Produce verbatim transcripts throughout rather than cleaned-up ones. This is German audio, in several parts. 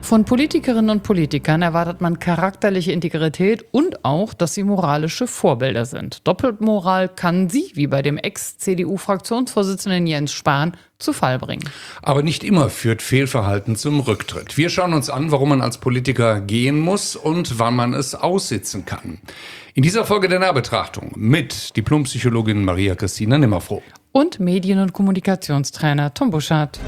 Von Politikerinnen und Politikern erwartet man charakterliche Integrität und auch, dass sie moralische Vorbilder sind. Doppelmoral kann sie, wie bei dem Ex-C D U-Fraktionsvorsitzenden Jens Spahn, zu Fall bringen. Aber nicht immer führt Fehlverhalten zum Rücktritt. Wir schauen uns an, warum man als Politiker gehen muss und wann man es aussitzen kann. In dieser Folge der Nahbetrachtung mit Diplompsychologin Maria Christina Nimmerfroh. Und Medien- und Kommunikationstrainer Tom Buschardt.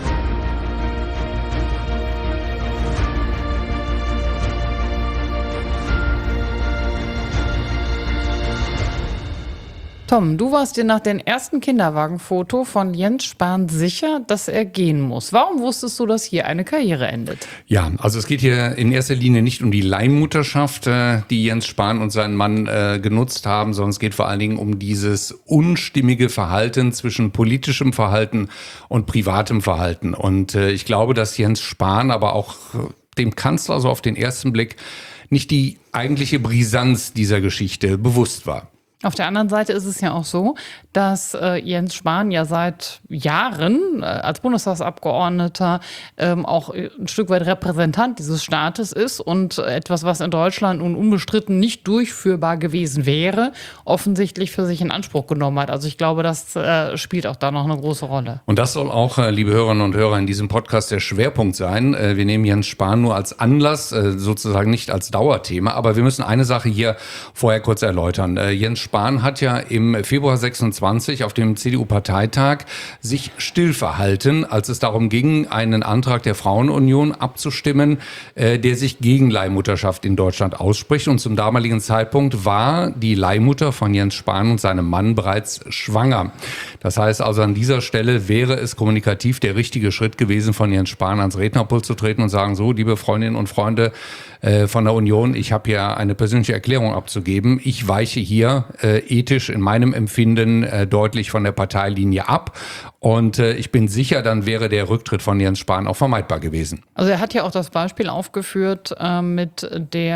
Tom, du warst dir nach dem ersten Kinderwagenfoto von Jens Spahn sicher, dass er gehen muss. Warum wusstest du, dass hier eine Karriere endet? Ja, also es geht hier in erster Linie nicht um die Leihmutterschaft, die Jens Spahn und sein Mann äh, genutzt haben, sondern es geht vor allen Dingen um dieses unstimmige Verhalten zwischen politischem Verhalten und privatem Verhalten. Und äh, ich glaube, dass Jens Spahn, aber auch dem Kanzler so auf den ersten Blick nicht die eigentliche Brisanz dieser Geschichte bewusst war. Auf der anderen Seite ist es ja auch so, dass äh, Jens Spahn ja seit Jahren äh, als Bundestagsabgeordneter ähm, auch ein Stück weit Repräsentant dieses Staates ist und etwas, was in Deutschland nun unbestritten nicht durchführbar gewesen wäre, offensichtlich für sich in Anspruch genommen hat. Also ich glaube, das äh, spielt auch da noch eine große Rolle. Und das soll auch, äh, liebe Hörerinnen und Hörer, in diesem Podcast der Schwerpunkt sein. Äh, wir nehmen Jens Spahn nur als Anlass, äh, sozusagen nicht als Dauerthema, aber wir müssen eine Sache hier vorher kurz erläutern. Äh, Jens Spahn hat ja im Februar sechsundzwanzig auf dem C D U-Parteitag sich still verhalten, als es darum ging, einen Antrag der Frauenunion abzustimmen, äh, der sich gegen Leihmutterschaft in Deutschland ausspricht. Und zum damaligen Zeitpunkt war die Leihmutter von Jens Spahn und seinem Mann bereits schwanger. Das heißt also, an dieser Stelle wäre es kommunikativ der richtige Schritt gewesen, von Jens Spahn ans Rednerpult zu treten und sagen, so, liebe Freundinnen und Freunde äh, von der Union, ich habe hier eine persönliche Erklärung abzugeben. Ich weiche hier äh, ethisch in meinem Empfinden äh, deutlich von der Parteilinie ab. Und äh, ich bin sicher, dann wäre der Rücktritt von Jens Spahn auch vermeidbar gewesen. Also er hat ja auch das Beispiel aufgeführt äh, mit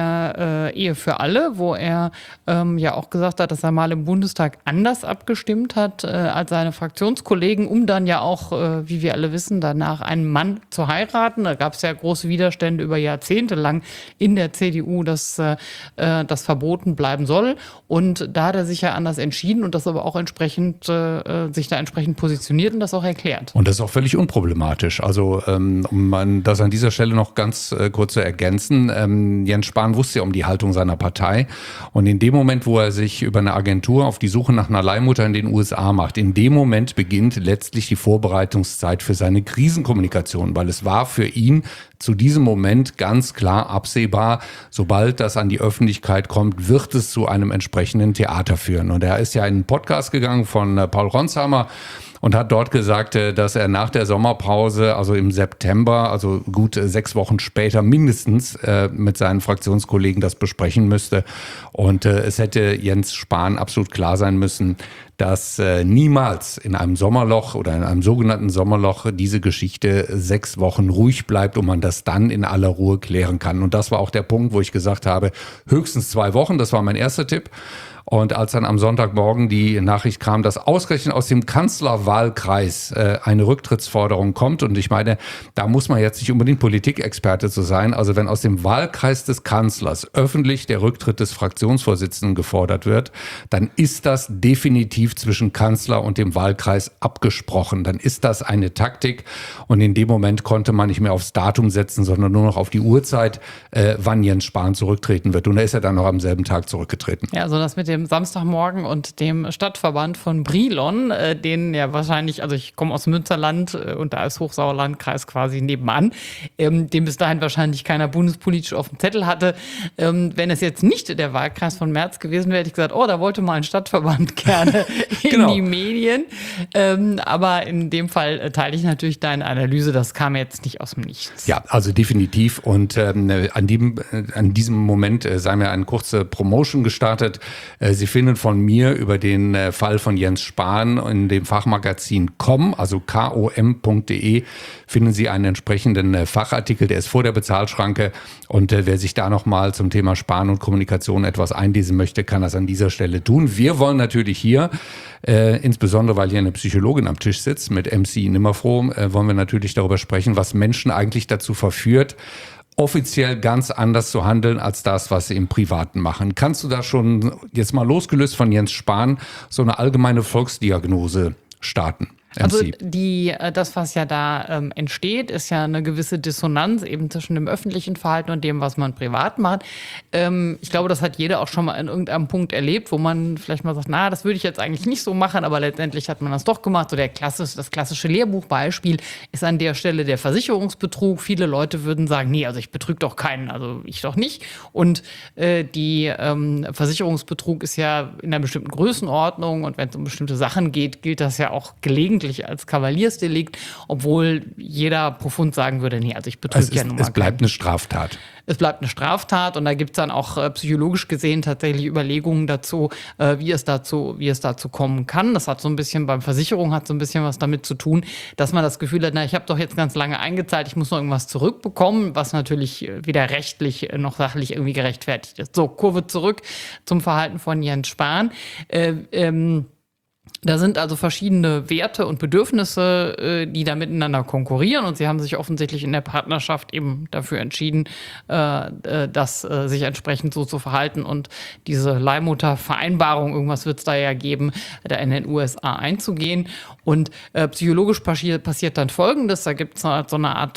der äh, Ehe für alle, wo er ähm, ja auch gesagt hat, dass er mal im Bundestag anders abgestimmt hat äh, als seine Fraktionskollegen, um dann ja auch, äh, wie wir alle wissen, danach einen Mann zu heiraten. Da gab es ja große Widerstände über Jahrzehnte lang in der C D U, dass äh, das verboten bleiben soll. Und da hat er sich ja anders entschieden und das aber auch entsprechend äh, sich da entsprechend positioniert und das auch erklärt. Und das ist auch völlig unproblematisch. Also ähm, um das an dieser Stelle noch ganz äh, kurz zu ergänzen, ähm, Jens Spahn wusste ja um die Haltung seiner Partei und in dem Moment, wo er sich über eine Agentur auf die Suche nach einer Leihmutter in den U S A macht, in dem Moment beginnt letztlich die Vorbereitungszeit für seine Krisenkommunikation, weil es war für ihn zu diesem Moment ganz klar absehbar, sobald das an die Öffentlichkeit kommt, wird es zu einem entsprechenden Theater führen. Und er ist ja in einen Podcast gegangen von äh, Paul Ronsheimer und hat dort gesagt, dass er nach der Sommerpause, also im September, also gut sechs Wochen später mindestens äh, mit seinen Fraktionskollegen das besprechen müsste. Und äh, es hätte Jens Spahn absolut klar sein müssen, dass äh, niemals in einem Sommerloch oder in einem sogenannten Sommerloch diese Geschichte sechs Wochen ruhig bleibt und man das dann in aller Ruhe klären kann. Und das war auch der Punkt, wo ich gesagt habe, höchstens zwei Wochen, das war mein erster Tipp. Und als dann am Sonntagmorgen die Nachricht kam, dass ausgerechnet aus dem Kanzlerwahlkreis äh, eine Rücktrittsforderung kommt, und ich meine, da muss man jetzt nicht unbedingt Politikexperte zu sein, also wenn aus dem Wahlkreis des Kanzlers öffentlich der Rücktritt des Fraktionsvorsitzenden gefordert wird, dann ist das definitiv zwischen Kanzler und dem Wahlkreis abgesprochen. Dann ist das eine Taktik und in dem Moment konnte man nicht mehr aufs Datum setzen, sondern nur noch auf die Uhrzeit, äh, wann Jens Spahn zurücktreten wird. Und er ist ja dann noch am selben Tag zurückgetreten. Ja, also das mit dem Samstagmorgen und dem Stadtverband von Brilon, äh, den ja wahrscheinlich, also ich komme aus Münsterland äh, und da ist Hochsauerlandkreis quasi nebenan, ähm, den bis dahin wahrscheinlich keiner bundespolitisch auf dem Zettel hatte. Ähm, wenn es jetzt nicht der Wahlkreis von Merz gewesen wäre, hätte ich gesagt, oh, da wollte mal ein Stadtverband gerne in genau. die Medien. Ähm, aber in dem Fall äh, teile ich natürlich deine Analyse, das kam jetzt nicht aus dem Nichts. Ja, also definitiv. Und ähm, an, dem, äh, an diesem Moment äh, sei mir eine kurze Promotion gestartet. Sie finden von mir über den Fall von Jens Spahn in dem Fachmagazin com, also kom punkt de, finden Sie einen entsprechenden Fachartikel, der ist vor der Bezahlschranke. Und wer sich da nochmal zum Thema Spahn und Kommunikation etwas einlesen möchte, kann das an dieser Stelle tun. Wir wollen natürlich hier, äh, insbesondere weil hier eine Psychologin am Tisch sitzt mit M C Nimmerfroh, äh, wollen wir natürlich darüber sprechen, was Menschen eigentlich dazu verführt, offiziell ganz anders zu handeln als das, was sie im Privaten machen. Kannst du da schon jetzt mal losgelöst von Jens Spahn so eine allgemeine Volksdiagnose starten? Also die, das, was ja da ähm, entsteht, ist ja eine gewisse Dissonanz eben zwischen dem öffentlichen Verhalten und dem, was man privat macht. Ähm, ich glaube, das hat jeder auch schon mal in irgendeinem Punkt erlebt, wo man vielleicht mal sagt, na, das würde ich jetzt eigentlich nicht so machen, aber letztendlich hat man das doch gemacht. So der klassisch, das klassische Lehrbuchbeispiel ist an der Stelle der Versicherungsbetrug. Viele Leute würden sagen, nee, also ich betrüge doch keinen, also ich doch nicht. Und äh, die ähm, Versicherungsbetrug ist ja in einer bestimmten Größenordnung und wenn es um bestimmte Sachen geht, gilt das ja auch gelegentlich als Kavaliersdelikt, obwohl jeder profund sagen würde, nee, also ich betrüge ja nun mal. Es bleibt eine Straftat. Es bleibt eine Straftat und da gibt es dann auch äh, psychologisch gesehen tatsächlich Überlegungen dazu, äh, wie es dazu, wie es dazu kommen kann. Das hat so ein bisschen beim Versicherung hat so ein bisschen was damit zu tun, dass man das Gefühl hat, na, ich habe doch jetzt ganz lange eingezahlt, ich muss noch irgendwas zurückbekommen, was natürlich weder rechtlich noch sachlich irgendwie gerechtfertigt ist. So, Kurve zurück zum Verhalten von Jens Spahn. Äh, ähm, Da sind also verschiedene Werte und Bedürfnisse, die da miteinander konkurrieren. Und sie haben sich offensichtlich in der Partnerschaft eben dafür entschieden, das sich entsprechend so zu verhalten und diese Leihmuttervereinbarung, irgendwas wird es da ja geben, da in den U S A einzugehen. Und psychologisch passiert dann Folgendes. Da gibt es so eine Art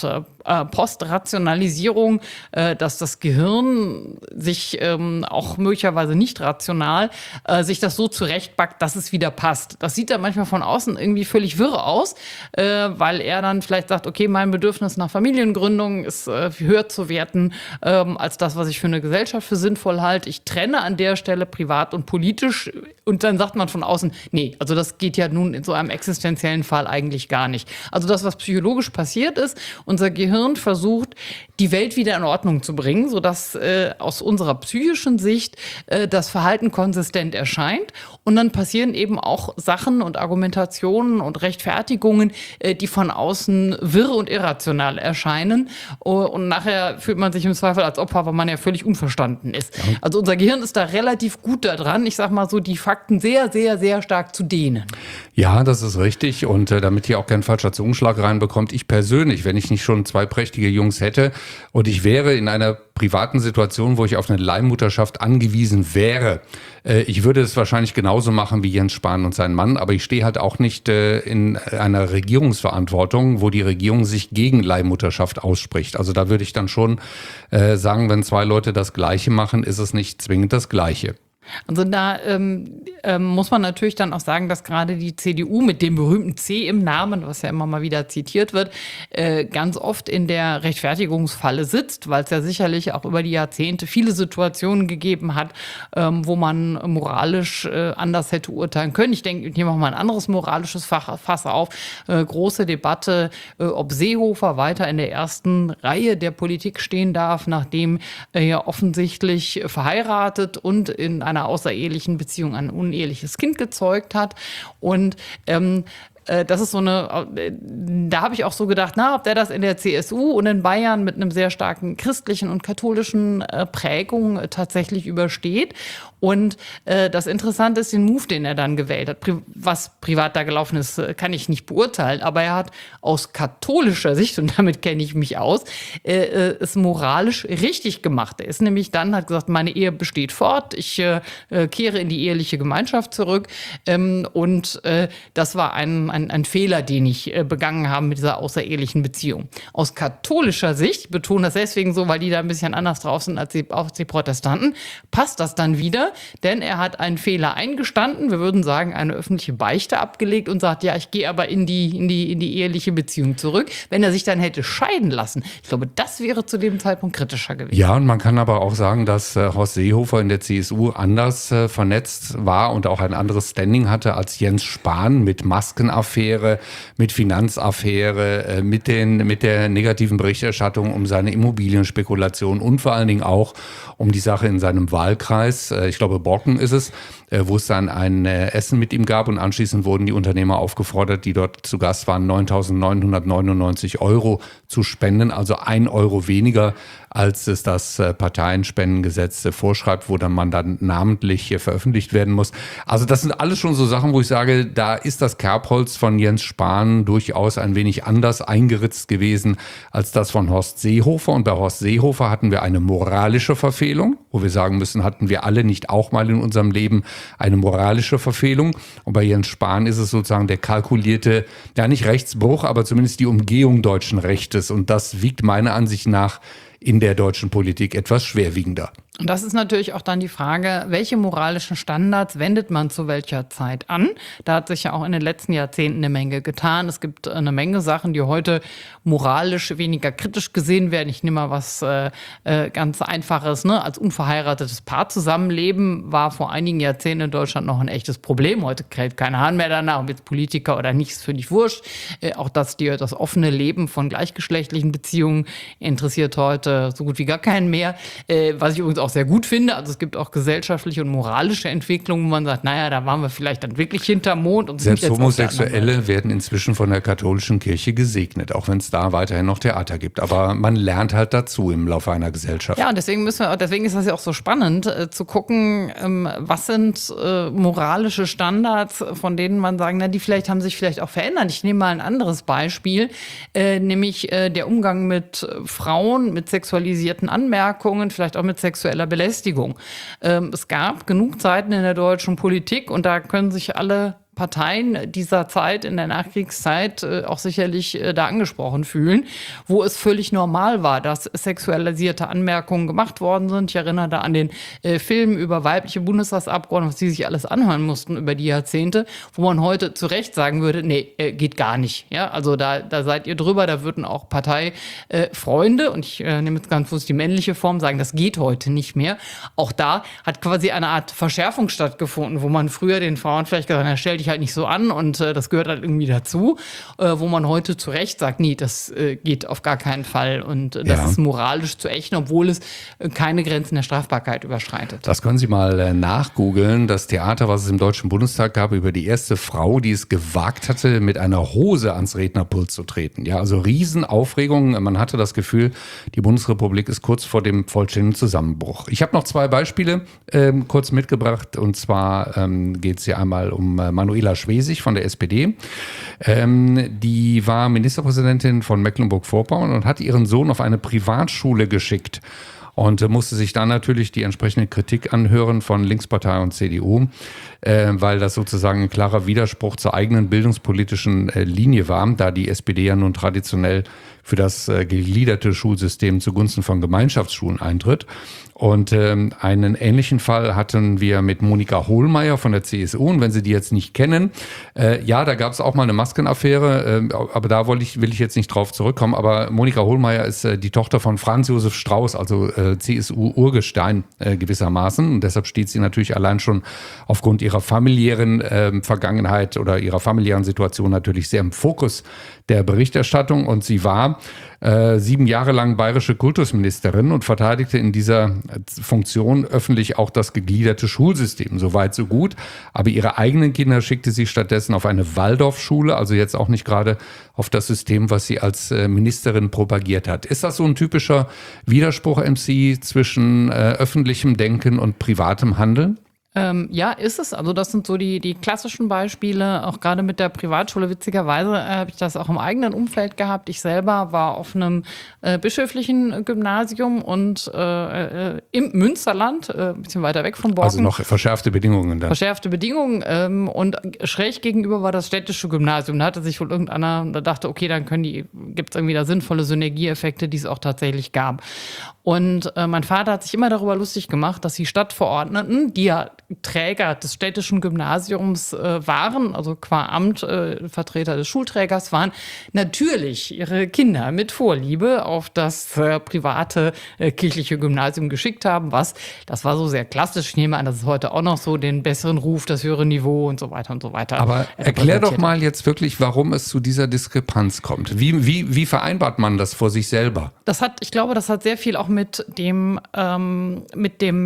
Postrationalisierung, dass das Gehirn sich auch möglicherweise nicht rational sich das so zurechtbackt, dass es wieder passt. Das sieht dann manchmal von außen irgendwie völlig wirr aus, weil er dann vielleicht sagt, okay, mein Bedürfnis nach Familiengründung ist höher zu werten als das, was ich für eine Gesellschaft für sinnvoll halte. Ich trenne an der Stelle privat und politisch und dann sagt man von außen, nee, also das geht ja nun in so einem existenziellen Fall eigentlich gar nicht. Also das, was psychologisch passiert ist, unser Gehirn versucht, die Welt wieder in Ordnung zu bringen, sodass äh, aus unserer psychischen Sicht äh, das Verhalten konsistent erscheint. Und dann passieren eben auch Sachen und Argumentationen und Rechtfertigungen, äh, die von außen wirr und irrational erscheinen. Und nachher fühlt man sich im Zweifel als Opfer, weil man ja völlig unverstanden ist. Ja. Also unser Gehirn ist da relativ gut daran, ich sag mal so, die Fakten sehr, sehr, sehr stark zu dehnen. Ja, das ist richtig. Und äh, damit hier auch kein falscher Zungenschlag reinbekommt, ich persönlich, wenn ich nicht schon zwei prächtige Jungs hätte und ich wäre in einer privaten Situation, wo ich auf eine Leihmutterschaft angewiesen wäre, äh, ich würde es wahrscheinlich genauso machen wie Jens Spahn und sein Mann, aber ich stehe halt auch nicht äh, in einer Regierungsverantwortung, wo die Regierung sich gegen Leihmutterschaft ausspricht. Also da würde ich dann schon äh, sagen, wenn zwei Leute das Gleiche machen, ist es nicht zwingend das Gleiche. Also da ähm, ähm, muss man natürlich dann auch sagen, dass gerade die C D U mit dem berühmten C im Namen, was ja immer mal wieder zitiert wird, äh, ganz oft in der Rechtfertigungsfalle sitzt, weil es ja sicherlich auch über die Jahrzehnte viele Situationen gegeben hat, ähm, wo man moralisch äh, anders hätte urteilen können. Ich denke, ich nehme auch mal ein anderes moralisches Fach, Fass auf. Äh, große Debatte, äh, ob Seehofer weiter in der ersten Reihe der Politik stehen darf, nachdem er ja offensichtlich verheiratet und in einer einer außerehelichen Beziehung ein uneheliches Kind gezeugt hat. Und ähm, das ist so eine, da habe ich auch so gedacht, na, ob der das in der C S U und in Bayern mit einem sehr starken christlichen und katholischen äh, Prägung äh, tatsächlich übersteht. Und äh, das Interessante ist den Move, den er dann gewählt hat. Pri- was privat da gelaufen ist, kann ich nicht beurteilen. Aber er hat aus katholischer Sicht, und damit kenne ich mich aus, äh, äh, es moralisch richtig gemacht. Er ist nämlich dann, hat gesagt, meine Ehe besteht fort, ich äh, kehre in die eheliche Gemeinschaft zurück. Ähm, und äh, das war ein Ein, ein Fehler, den ich äh, begangen habe mit dieser außerehelichen Beziehung. Aus katholischer Sicht, ich betone das deswegen so, weil die da ein bisschen anders drauf sind als die, als die Protestanten, passt das dann wieder, denn er hat einen Fehler eingestanden, wir würden sagen, eine öffentliche Beichte abgelegt und sagt, ja, ich gehe aber in die, in die, in die eheliche Beziehung zurück. Wenn er sich dann hätte scheiden lassen, ich glaube, das wäre zu dem Zeitpunkt kritischer gewesen. Ja, und man kann aber auch sagen, dass äh, Horst Seehofer in der C S U anders äh, vernetzt war und auch ein anderes Standing hatte als Jens Spahn mit Maskenaffäre, mit Finanzaffäre, mit den, mit der negativen Berichterstattung um seine Immobilienspekulation und vor allen Dingen auch um die Sache in seinem Wahlkreis. Ich glaube, Borken ist es, wo es dann ein Essen mit ihm gab und anschließend wurden die Unternehmer aufgefordert, die dort zu Gast waren, neuntausendneunhundertneunundneunzig Euro zu spenden, also ein Euro weniger als es das äh, Parteienspendengesetz äh, vorschreibt, wo dann man dann namentlich äh, veröffentlicht werden muss. Also das sind alles schon so Sachen, wo ich sage, da ist das Kerbholz von Jens Spahn durchaus ein wenig anders eingeritzt gewesen als das von Horst Seehofer. Und bei Horst Seehofer hatten wir eine moralische Verfehlung, wo wir sagen müssen, hatten wir alle nicht auch mal in unserem Leben eine moralische Verfehlung. Und bei Jens Spahn ist es sozusagen der kalkulierte, ja nicht Rechtsbruch, aber zumindest die Umgehung deutschen Rechtes. Und das wiegt meiner Ansicht nach in der deutschen Politik etwas schwerwiegender. Und das ist natürlich auch dann die Frage, welche moralischen Standards wendet man zu welcher Zeit an? Da hat sich ja auch in den letzten Jahrzehnten eine Menge getan. Es gibt eine Menge Sachen, die heute moralisch weniger kritisch gesehen werden. Ich nehme mal was äh, äh, ganz Einfaches, ne? Als unverheiratetes Paar zusammenleben war vor einigen Jahrzehnten in Deutschland noch ein echtes Problem. Heute kräht kein Hahn mehr danach, ob jetzt Politiker oder nicht, ist völlig wurscht. Äh, auch das, die, das offene Leben von gleichgeschlechtlichen Beziehungen interessiert heute so gut wie gar keinen mehr. Äh, was ich übrigens auch sehr gut finde. Also es gibt auch gesellschaftliche und moralische Entwicklungen, wo man sagt, naja, da waren wir vielleicht dann wirklich hinterm Mond. Und selbst Homosexuelle werden inzwischen von der katholischen Kirche gesegnet, auch wenn es da weiterhin noch Theater gibt. Aber man lernt halt dazu im Laufe einer Gesellschaft. Ja, und deswegen müssen wir, deswegen ist das ja auch so spannend, äh, zu gucken, ähm, was sind äh, moralische Standards, von denen man sagen, na, die vielleicht haben sich vielleicht auch verändert. Ich nehme mal ein anderes Beispiel, äh, nämlich äh, der Umgang mit Frauen, mit sexualisierten Anmerkungen, vielleicht auch mit sexueller Belästigung. Ähm, es gab genug Zeiten in der deutschen Politik und da können sich alle Parteien dieser Zeit, in der Nachkriegszeit, äh, auch sicherlich äh, da angesprochen fühlen, wo es völlig normal war, dass sexualisierte Anmerkungen gemacht worden sind. Ich erinnere da an den äh, Film über weibliche Bundestagsabgeordnete, was die sich alles anhören mussten über die Jahrzehnte, wo man heute zu Recht sagen würde, nee, äh, geht gar nicht. Ja, also da, da seid ihr drüber, da würden auch Parteifreunde, äh, und ich äh, nehme jetzt ganz bewusst die männliche Form, sagen, das geht heute nicht mehr. Auch da hat quasi eine Art Verschärfung stattgefunden, wo man früher den Frauen vielleicht gesagt hat, stell dich halt nicht so an und äh, das gehört halt irgendwie dazu, äh, wo man heute zu Recht sagt, nee, das äh, geht auf gar keinen Fall und äh, das ja. ist moralisch zu ächten, obwohl es äh, keine Grenzen der Strafbarkeit überschreitet. Das können Sie mal äh, nachgoogeln, das Theater, was es im Deutschen Bundestag gab, über die erste Frau, die es gewagt hatte, mit einer Hose ans Rednerpult zu treten. Ja, also Riesenaufregung. Man hatte das Gefühl, die Bundesrepublik ist kurz vor dem vollständigen Zusammenbruch. Ich habe noch zwei Beispiele ähm, kurz mitgebracht und zwar ähm, geht es hier einmal um äh, Manuela Schwesig von der S P D. Ähm, die war Ministerpräsidentin von Mecklenburg-Vorpommern und hat ihren Sohn auf eine Privatschule geschickt und äh, musste sich dann natürlich die entsprechende Kritik anhören von Linkspartei und C D U, äh, weil das sozusagen ein klarer Widerspruch zur eigenen bildungspolitischen äh, Linie war, da die S P D ja nun traditionell für das äh, gegliederte Schulsystem zugunsten von Gemeinschaftsschulen eintritt. Und ähm, einen ähnlichen Fall hatten wir mit Monika Hohlmeier von der C S U. Und wenn Sie die jetzt nicht kennen, äh, ja, da gab es auch mal eine Maskenaffäre, äh, aber da wollte ich, will ich jetzt nicht drauf zurückkommen. Aber Monika Hohlmeier ist äh, die Tochter von Franz Josef Strauß, also äh, C S U-Urgestein äh, gewissermaßen. Und deshalb steht sie natürlich allein schon aufgrund ihrer familiären äh, Vergangenheit oder ihrer familiären Situation natürlich sehr im Fokus der Berichterstattung. Und sie war äh, sieben Jahre lang bayerische Kultusministerin und verteidigte in dieser Funktion öffentlich auch das gegliederte Schulsystem. So weit, so gut. Aber ihre eigenen Kinder schickte sie stattdessen auf eine Waldorfschule, also jetzt auch nicht gerade auf das System, was sie als äh, Ministerin propagiert hat. Ist das so ein typischer Widerspruch, M C, zwischen äh, öffentlichem Denken und privatem Handeln? Ähm, ja, ist es. Also das sind so die, die klassischen Beispiele. Auch gerade mit der Privatschule. Witzigerweise äh, habe ich das auch im eigenen Umfeld gehabt. Ich selber war auf einem äh, bischöflichen Gymnasium und äh, äh, im Münsterland, äh, ein bisschen weiter weg von Borken. Also noch verschärfte Bedingungen dann. Verschärfte Bedingungen. Ähm, und schräg gegenüber war das städtische Gymnasium. Da hatte sich wohl irgendeiner, da dachte, okay, dann können die, gibt es irgendwie da sinnvolle Synergieeffekte, die es auch tatsächlich gab. Und äh, mein Vater hat sich immer darüber lustig gemacht, dass die Stadtverordneten, die ja Träger des städtischen Gymnasiums äh, waren, also qua Amt äh, Vertreter des Schulträgers waren, natürlich ihre Kinder mit Vorliebe auf das äh, private äh, kirchliche Gymnasium geschickt haben, was, das war so sehr klassisch, ich nehme an, das ist heute auch noch so, den besseren Ruf, das höhere Niveau und so weiter und so weiter. Aber erklär doch mal jetzt wirklich, warum es zu dieser Diskrepanz kommt. Wie, wie, wie vereinbart man das vor sich selber? Das hat, ich glaube, das hat sehr viel auch mit dem, ähm, mit dem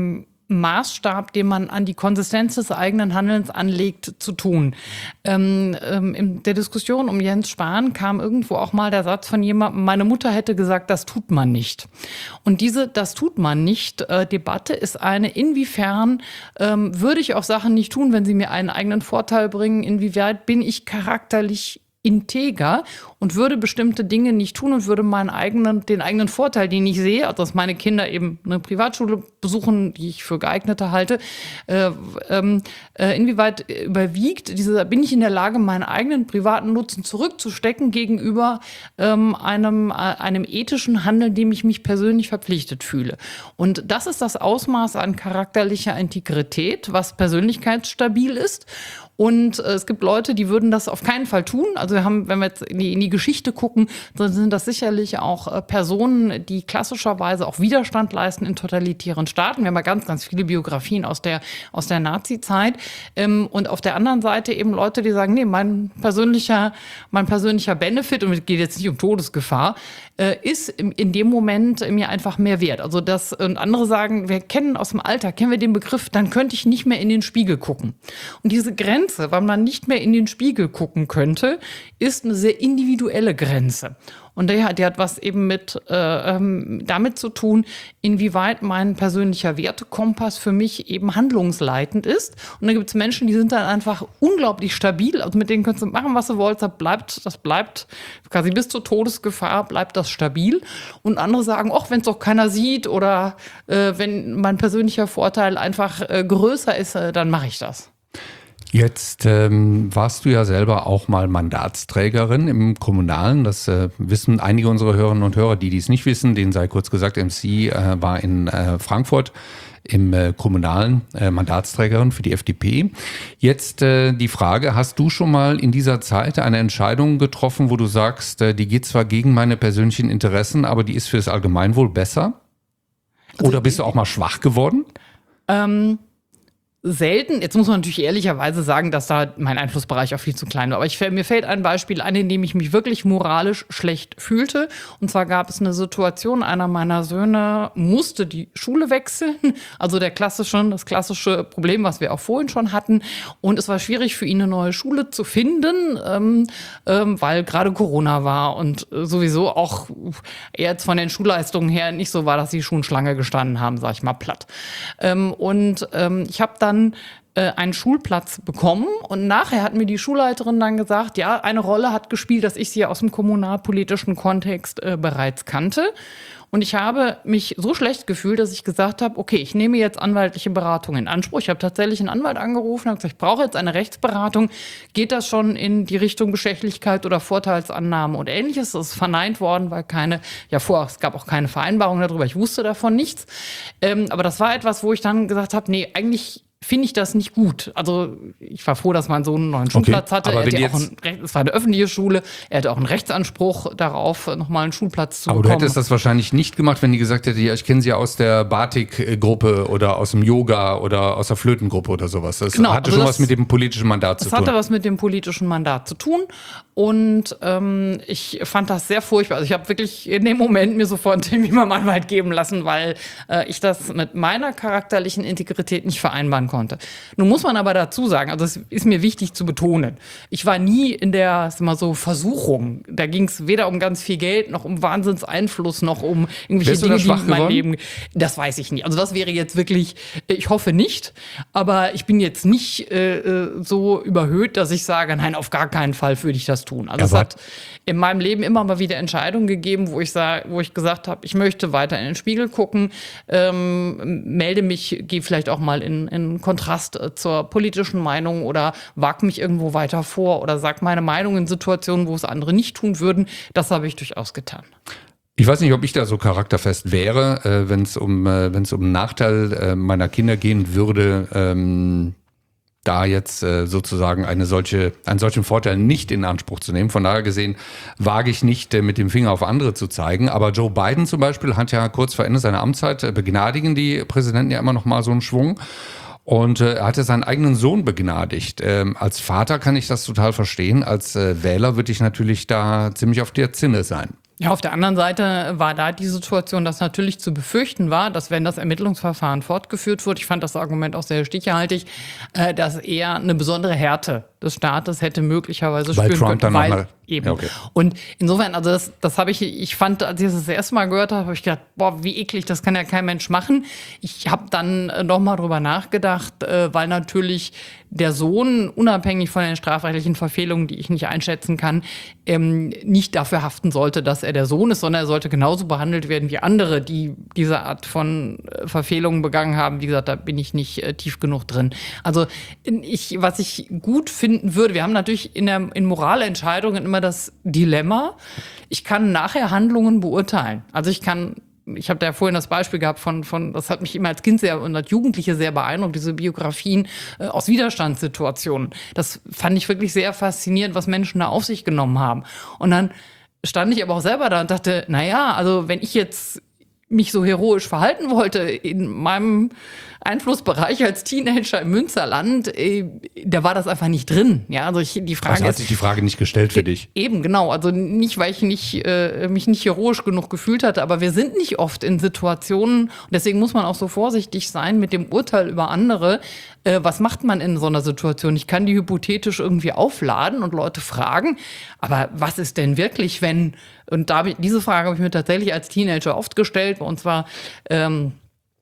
Maßstab, den man an die Konsistenz des eigenen Handelns anlegt, zu tun. Ähm, ähm, in der Diskussion um Jens Spahn kam irgendwo auch mal der Satz von jemandem, meine Mutter hätte gesagt, das tut man nicht. Und diese das tut man nicht äh, Debatte ist eine, inwiefern ähm, würde ich auch Sachen nicht tun, wenn sie mir einen eigenen Vorteil bringen, inwieweit bin ich charakterlich integer und würde bestimmte Dinge nicht tun und würde meinen eigenen, den eigenen Vorteil, den ich sehe, also dass meine Kinder eben eine Privatschule besuchen, die ich für geeigneter halte, äh, ähm, äh, inwieweit überwiegt diese, bin ich in der Lage, meinen eigenen privaten Nutzen zurückzustecken gegenüber ähm, einem, äh, einem ethischen Handeln, dem ich mich persönlich verpflichtet fühle. Und das ist das Ausmaß an charakterlicher Integrität, was persönlichkeitsstabil ist. Und äh, es gibt Leute, die würden das auf keinen Fall tun. Also wir haben, wenn wir jetzt in die, in die Geschichte gucken, dann sind das sicherlich auch äh, Personen, die klassischerweise auch Widerstand leisten in totalitären Staaten. Wir haben ja ganz, ganz viele Biografien aus der, aus der Nazi-Zeit. Ähm, und auf der anderen Seite eben Leute, die sagen, nee, mein persönlicher, mein persönlicher Benefit, und es geht jetzt nicht um Todesgefahr, äh, ist in, in dem Moment mir einfach mehr wert. Also das, und andere sagen, wir kennen aus dem Alltag, kennen wir den Begriff, dann könnte ich nicht mehr in den Spiegel gucken. Und diese Grenze, weil man nicht mehr in den Spiegel gucken könnte, ist eine sehr individuelle Grenze. Und die hat, die hat was eben mit äh, ähm, damit zu tun, inwieweit mein persönlicher Wertekompass für mich eben handlungsleitend ist. Und dann gibt es Menschen, die sind dann einfach unglaublich stabil. Also mit denen kannst du machen, was du wolltest. Das bleibt, das bleibt quasi bis zur Todesgefahr bleibt das stabil. Und andere sagen, ach, wenn es doch keiner sieht oder äh, wenn mein persönlicher Vorteil einfach äh, größer ist, äh, dann mache ich das. Jetzt ähm, warst du ja selber auch mal Mandatsträgerin im Kommunalen. Das äh, wissen einige unserer Hörerinnen und Hörer, die dies nicht wissen. Denen sei kurz gesagt, M C äh, war in äh, Frankfurt im äh, Kommunalen äh, Mandatsträgerin für die F D P. Jetzt äh, die Frage, hast du schon mal in dieser Zeit eine Entscheidung getroffen, wo du sagst, äh, die geht zwar gegen meine persönlichen Interessen, aber die ist für das Allgemeinwohl besser? Also, oder bist du auch mal schwach geworden? Ähm... Selten. Jetzt muss man natürlich ehrlicherweise sagen, dass da mein Einflussbereich auch viel zu klein war. Aber ich, mir fällt ein Beispiel ein, in dem ich mich wirklich moralisch schlecht fühlte. Und zwar gab es eine Situation, einer meiner Söhne musste die Schule wechseln. Also der klassische, das klassische Problem, was wir auch vorhin schon hatten. Und es war schwierig für ihn, eine neue Schule zu finden, ähm, ähm, weil gerade Corona war und sowieso auch er jetzt von den Schulleistungen her nicht so war, dass die Schulen Schlange gestanden haben, sag ich mal platt. Ähm, und ähm, ich habe da dann äh, einen Schulplatz bekommen und nachher hat mir die Schulleiterin dann gesagt, ja, eine Rolle hat gespielt, dass ich sie aus dem kommunalpolitischen Kontext äh, bereits kannte. Und ich habe mich so schlecht gefühlt, dass ich gesagt habe, okay, ich nehme jetzt anwaltliche Beratung in Anspruch. Ich habe tatsächlich einen Anwalt angerufen und gesagt, ich brauche jetzt eine Rechtsberatung. Geht das schon in die Richtung Bestechlichkeit oder Vorteilsannahme und Ähnliches? Das ist verneint worden, weil keine, ja vorher, es gab auch keine Vereinbarung darüber. Ich wusste davon nichts. Ähm, aber das war etwas, wo ich dann gesagt habe, nee, eigentlich finde ich das nicht gut. Also ich war froh, dass mein Sohn einen neuen Schulplatz okay, hatte. Er hatte auch einen, es war eine öffentliche Schule. Er hatte auch einen Rechtsanspruch darauf, nochmal einen Schulplatz zu aber bekommen. Aber du hättest das wahrscheinlich nicht gemacht, wenn die gesagt hätte, ja, ich kenne sie aus der Batik-Gruppe oder aus dem Yoga oder aus der Flötengruppe oder sowas. Das genau, hatte also schon das, was mit dem politischen Mandat zu tun. Das hatte was mit dem politischen Mandat zu tun. Und ähm, ich fand das sehr furchtbar. Also ich habe wirklich in dem Moment mir sofort einen Termin beim Anwalt geben lassen, weil äh, ich das mit meiner charakterlichen Integrität nicht vereinbaren konnte. Nun muss man aber dazu sagen, also es ist mir wichtig zu betonen, ich war nie in der, sag mal so, Versuchung. Da ging es weder um ganz viel Geld, noch um Wahnsinnseinfluss, noch um irgendwelche Dinge, die in meinem Leben... Das weiß ich nicht. Also das wäre jetzt wirklich, ich hoffe nicht, aber ich bin jetzt nicht äh, so überhöht, dass ich sage, nein, auf gar keinen Fall würde ich das tun. Also ja, es hat in meinem Leben immer mal wieder Entscheidungen gegeben, wo ich sag, wo ich gesagt habe, ich möchte weiter in den Spiegel gucken, ähm, melde mich, gehe vielleicht auch mal in, in Kontrast äh, zur politischen Meinung oder wag mich irgendwo weiter vor oder sag meine Meinung in Situationen, wo es andere nicht tun würden. Das habe ich durchaus getan. Ich weiß nicht, ob ich da so charakterfest wäre, äh, wenn es um, äh, wenn es um einen Nachteil äh, meiner Kinder gehen würde, ähm da jetzt äh, sozusagen eine solche, einen solchen Vorteil nicht in Anspruch zu nehmen. Von daher gesehen wage ich nicht, äh, mit dem Finger auf andere zu zeigen. Aber Joe Biden zum Beispiel hat ja kurz vor Ende seiner Amtszeit, äh, begnadigen die Präsidenten ja immer noch mal so einen Schwung. Und äh, er hatte seinen eigenen Sohn begnadigt. Ähm, als Vater kann ich das total verstehen. Als äh, Wähler würde ich natürlich da ziemlich auf der Zinne sein. Ja, auf der anderen Seite war da die Situation, dass natürlich zu befürchten war, dass wenn das Ermittlungsverfahren fortgeführt wird, ich fand das Argument auch sehr stichhaltig, äh, dass er eine besondere Härte des Staates hätte möglicherweise weil spüren Trump können. Dann Weil noch mal, eben. Ja, okay. Und insofern, also das, das habe ich, ich fand, als ich das das erste Mal gehört habe, habe ich gedacht, boah, wie eklig, das kann ja kein Mensch machen. Ich habe dann noch mal drüber nachgedacht, äh, weil natürlich der Sohn, unabhängig von den strafrechtlichen Verfehlungen, die ich nicht einschätzen kann, ähm, nicht dafür haften sollte, dass er der Sohn ist, sondern er sollte genauso behandelt werden wie andere, die diese Art von äh, Verfehlungen begangen haben. Wie gesagt, da bin ich nicht äh, tief genug drin. Also ich, was ich gut finden würde, wir haben natürlich in, der, in Moralentscheidungen immer das Dilemma, ich kann nachher Handlungen beurteilen. Also ich kann Ich habe da ja vorhin das Beispiel gehabt von, von, das hat mich immer als Kind sehr und als Jugendliche sehr beeindruckt, diese Biografien äh, aus Widerstandssituationen. Das fand ich wirklich sehr faszinierend, was Menschen da auf sich genommen haben. Und dann stand ich aber auch selber da und dachte, na ja, also wenn ich jetzt mich so heroisch verhalten wollte in meinem Einflussbereich als Teenager im Münsterland, äh, da war das einfach nicht drin. Ja, also ich, die Frage also hat ist, sich die Frage nicht gestellt für dich? Eben, genau. Also nicht, weil ich nicht, äh, mich nicht heroisch genug gefühlt hatte, aber wir sind nicht oft in Situationen, und deswegen muss man auch so vorsichtig sein mit dem Urteil über andere. Äh, was macht man in so einer Situation? Ich kann die hypothetisch irgendwie aufladen und Leute fragen, aber was ist denn wirklich, wenn, und da, diese Frage habe ich mir tatsächlich als Teenager oft gestellt, und zwar ähm,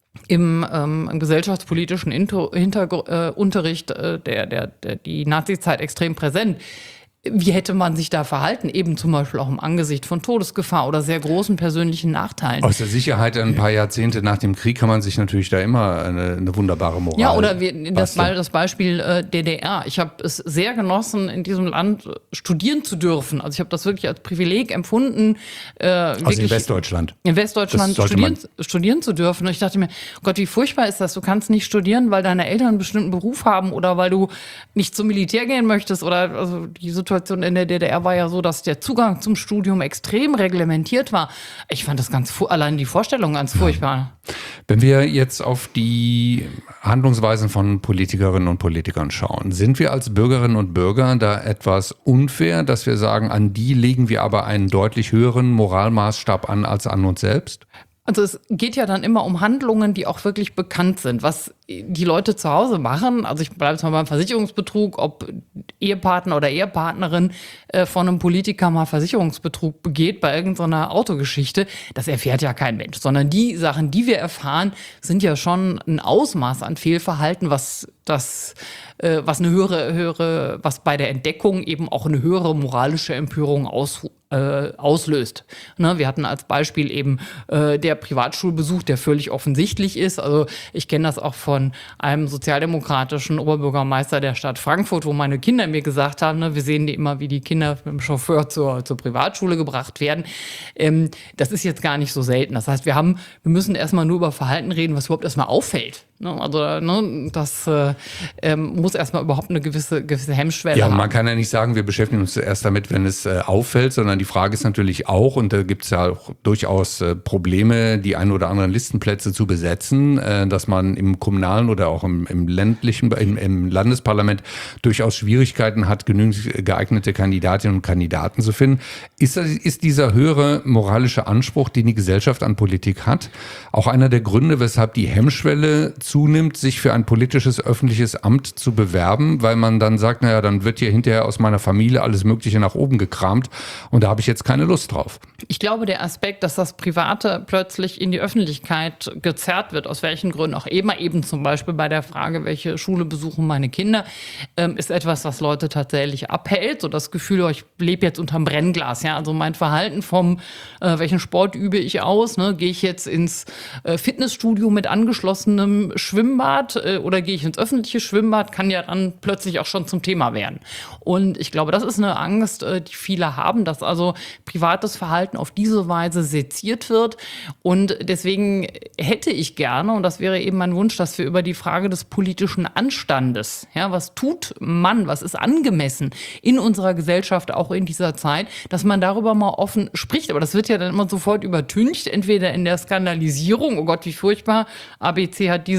Im, ähm, im gesellschaftspolitischen Inter- Hintergr- äh, Unterricht äh, der, der, der, die Nazizeit extrem präsent. Wie hätte man sich da verhalten? Eben zum Beispiel auch im Angesicht von Todesgefahr oder sehr großen persönlichen Nachteilen. Aus der Sicherheit ein paar Jahrzehnte nach dem Krieg kann man sich natürlich da immer eine, eine wunderbare Moral Ja, oder wir, das, basteln. das Beispiel äh, D D R. Ich habe es sehr genossen, in diesem Land studieren zu dürfen. Also ich habe das wirklich als Privileg empfunden. Äh, Also wirklich in Westdeutschland. In Westdeutschland Das sollte studieren, studieren zu dürfen. Und ich dachte mir, Gott, wie furchtbar ist das? Du kannst nicht studieren, weil deine Eltern einen bestimmten Beruf haben oder weil du nicht zum Militär gehen möchtest. Oder also die Situation in der D D R war ja so, dass der Zugang zum Studium extrem reglementiert war. Ich fand das ganz, allein die Vorstellung ganz furchtbar. Wenn wir jetzt auf die Handlungsweisen von Politikerinnen und Politikern schauen, sind wir als Bürgerinnen und Bürger da etwas unfair, dass wir sagen, an die legen wir aber einen deutlich höheren Moralmaßstab an als an uns selbst? Also es geht ja dann immer um Handlungen, die auch wirklich bekannt sind, was die Leute zu Hause machen. Also ich bleibe jetzt mal beim Versicherungsbetrug, ob Ehepartner oder Ehepartnerin äh, von einem Politiker mal Versicherungsbetrug begeht bei irgendeiner Autogeschichte, das erfährt ja kein Mensch. Sondern die Sachen, die wir erfahren, sind ja schon ein Ausmaß an Fehlverhalten, was das, äh, was eine höhere, höhere, was bei der Entdeckung eben auch eine höhere moralische Empörung aus, äh, auslöst. Ne, wir hatten als Beispiel eben äh, der Privatschulbesuch, der völlig offensichtlich ist. Also ich kenne das auch von einem sozialdemokratischen Oberbürgermeister der Stadt Frankfurt, wo meine Kinder mir gesagt haben, ne, wir sehen die immer, wie die Kinder mit dem Chauffeur zur, zur Privatschule gebracht werden. Ähm, das ist jetzt gar nicht so selten. Das heißt, wir haben, wir müssen erstmal nur über Verhalten reden, was überhaupt erstmal auffällt. Ne, also ne, das äh, ähm, muss erstmal überhaupt eine gewisse, gewisse Hemmschwelle Ja, haben. man kann ja nicht sagen, wir beschäftigen uns zuerst damit, wenn es äh, auffällt, sondern die Frage ist natürlich auch, und da gibt es ja auch durchaus äh, Probleme, die ein oder anderen Listenplätze zu besetzen, äh, dass man im kommunalen oder auch im, im ländlichen, im, im Landesparlament durchaus Schwierigkeiten hat, genügend geeignete Kandidatinnen und Kandidaten zu finden. Ist, das, ist dieser höhere moralische Anspruch, den die Gesellschaft an Politik hat, auch einer der Gründe, weshalb die Hemmschwelle zunimmt, sich für ein politisches öffentliches Amt zu bewerben, weil man dann sagt, naja, dann wird hier hinterher aus meiner Familie alles Mögliche nach oben gekramt und da habe ich jetzt keine Lust drauf. Ich glaube, der Aspekt, dass das Private plötzlich in die Öffentlichkeit gezerrt wird, aus welchen Gründen auch immer, eben zum Beispiel bei der Frage, welche Schule besuchen meine Kinder, ähm, ist etwas, was Leute tatsächlich abhält. So das Gefühl, oh, ich lebe jetzt unterm Brennglas. Ja? Also mein Verhalten vom, äh, welchen Sport übe ich aus? Ne? Gehe ich jetzt ins äh, Fitnessstudio mit angeschlossenem Schwimmbad äh, oder gehe ich ins öffentliche Schwimmbad, kann ja dann plötzlich auch schon zum Thema werden. Und ich glaube, das ist eine Angst, äh, die viele haben, dass also privates Verhalten auf diese Weise seziert wird. Und deswegen hätte ich gerne, und das wäre eben mein Wunsch, dass wir über die Frage des politischen Anstandes, ja, was tut man, was ist angemessen in unserer Gesellschaft, auch in dieser Zeit, dass man darüber mal offen spricht. Aber das wird ja dann immer sofort übertüncht, entweder in der Skandalisierung, oh Gott, wie furchtbar, A B C hat dieses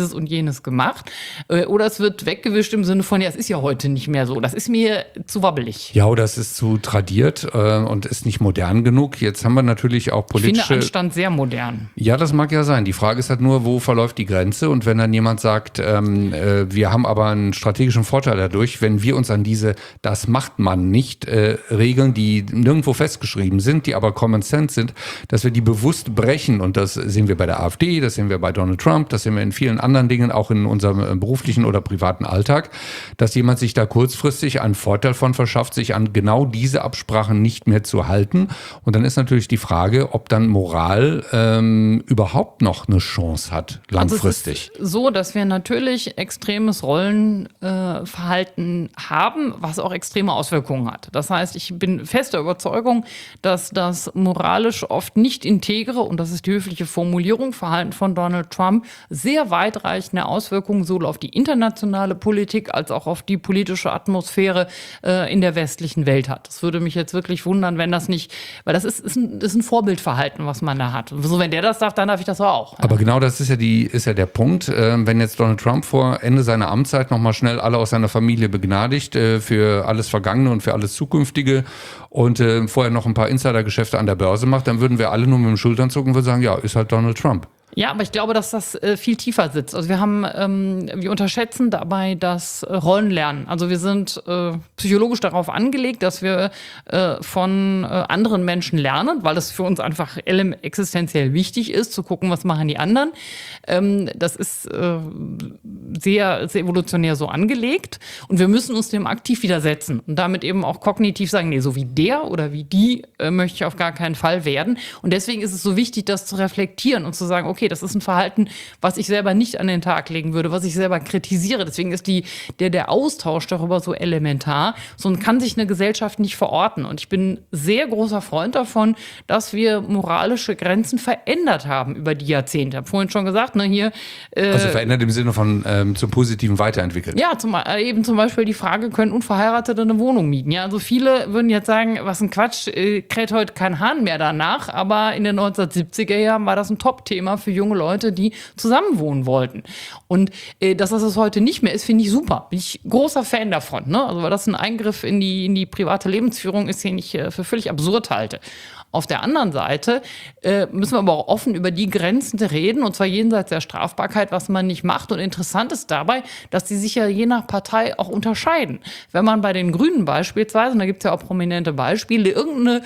dieses und jenes gemacht. Äh, oder es wird weggewischt im Sinne von, ja, es ist ja heute nicht mehr so. Das ist mir zu wabbelig. Ja, oder es ist zu tradiert äh, und ist nicht modern genug. Jetzt haben wir natürlich auch politische... Ich finde Anstand sehr modern. Ja, das mag ja sein. Die Frage ist halt nur, wo verläuft die Grenze? Und wenn dann jemand sagt, ähm, äh, wir haben aber einen strategischen Vorteil dadurch, wenn wir uns an diese "das macht man nicht" äh, Regeln, die nirgendwo festgeschrieben sind, die aber Common Sense sind, dass wir die bewusst brechen. Und das sehen wir bei der AfD, das sehen wir bei Donald Trump, das sehen wir in vielen anderen Dingen, auch in unserem äh, beruflichen oder privaten Alltag, dass jemand sich da kurzfristig einen Vorteil von verschafft, sich an genau diese Absprachen nicht mehr zu halten. Und dann ist natürlich die Frage, ob dann Moral ähm, überhaupt noch eine Chance hat, langfristig. Also es ist so, dass wir natürlich extremes Rollenverhalten äh, haben, was auch extreme Auswirkungen hat. Das heißt, ich bin fester Überzeugung, dass das moralisch oft nicht integre, und das ist die höfliche Formulierung, Verhalten von Donald Trump sehr weitreichende Auswirkungen sowohl auf die internationale Politik als auch auf die politische Atmosphäre äh, in der westlichen Welt hat. Das würde mich jetzt wirklich wundern, wenn das nicht, weil das ist, ist, ein, ist ein Vorbildverhalten, was man da hat. So, wenn der das darf, dann darf ich das auch. Aber genau das ist ja, die, ist ja der Punkt. Äh, wenn jetzt Donald Trump vor Ende seiner Amtszeit nochmal schnell alle aus seiner Familie begnadigt äh, für alles Vergangene und für alles Zukünftige und äh, vorher noch ein paar Insidergeschäfte an der Börse macht, dann würden wir alle nur mit den Schultern zucken und würden sagen, ja, ist halt Donald Trump. Ja, aber ich glaube, dass das äh, viel tiefer sitzt. Also wir haben, ähm, wir unterschätzen dabei das äh, Rollenlernen. Also wir sind äh, psychologisch darauf angelegt, dass wir äh, von äh, anderen Menschen lernen, weil es für uns einfach existenziell wichtig ist, zu gucken, was machen die anderen. Ähm, das ist äh, sehr, sehr evolutionär so angelegt und wir müssen uns dem aktiv widersetzen und damit eben auch kognitiv sagen, nee, so wie der oder wie die äh, möchte ich auf gar keinen Fall werden. Und deswegen ist es so wichtig, das zu reflektieren und zu sagen, okay, das ist ein Verhalten, was ich selber nicht an den Tag legen würde, was ich selber kritisiere. Deswegen ist die, der, der Austausch darüber so elementar. So kann sich eine Gesellschaft nicht verorten. Und ich bin sehr großer Freund davon, dass wir moralische Grenzen verändert haben über die Jahrzehnte. Ich habe vorhin schon gesagt, ne, hier... Äh, also verändert im Sinne von ähm, zum Positiven weiterentwickelt. Ja, zum, äh, eben zum Beispiel die Frage, können Unverheiratete eine Wohnung mieten? Ja, also viele würden jetzt sagen, was ein Quatsch, äh, kräht heute kein Hahn mehr danach. Aber in den neunzehnhundertsiebziger Jahren war das ein Top-Thema für junge Leute, die zusammenwohnen wollten. Und äh, dass das heute nicht mehr ist, finde ich super. Bin ich großer Fan davon. Ne? Also weil das ein Eingriff in die, in die private Lebensführung ist, den ich äh, für völlig absurd halte. Auf der anderen Seite äh, müssen wir aber auch offen über die Grenzen reden, und zwar jenseits der Strafbarkeit, was man nicht macht. Und interessant ist dabei, dass die sich ja je nach Partei auch unterscheiden. Wenn man bei den Grünen beispielsweise, und da gibt es ja auch prominente Beispiele, irgendeine